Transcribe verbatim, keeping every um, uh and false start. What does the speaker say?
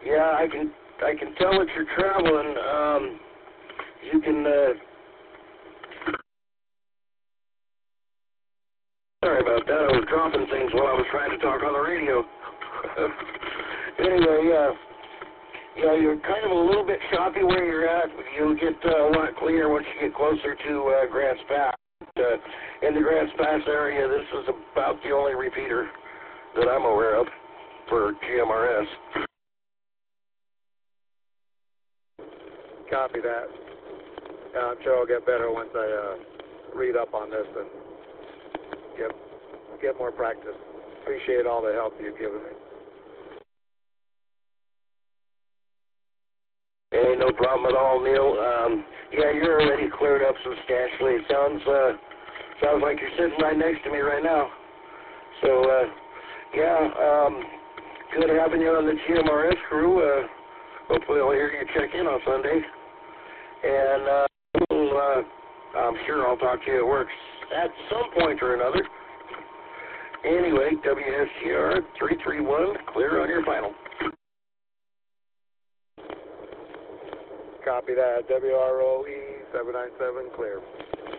Yeah, I can I can tell that you're traveling. Um, you can. Uh, sorry about that. I was dropping things while I was trying to talk on the radio. Anyway, uh, yeah, you're kind of a little bit choppy where you're at. You'll get uh, a lot cleaner once you get closer to uh, Grants Pass. Uh, in the Grants Pass area, this is about the only repeater that I'm aware of for G M R S. Copy that. Uh, I'm sure I'll get better once I uh, read up on this and get get more practice. Appreciate all the help you've given me. Hey, no problem at all, Neil. Um, yeah, you're already cleared up substantially. It sounds uh, sounds like you're sitting right next to me right now. So, uh, yeah, um, good having you on the G M R S crew. Uh, hopefully I'll hear you check in on Sunday. And uh, we'll, uh, I'm sure I'll talk to you at work at some point or another. Anyway, W S G R three three one, clear on your final. Copy that. W R O E seven nine seven, clear.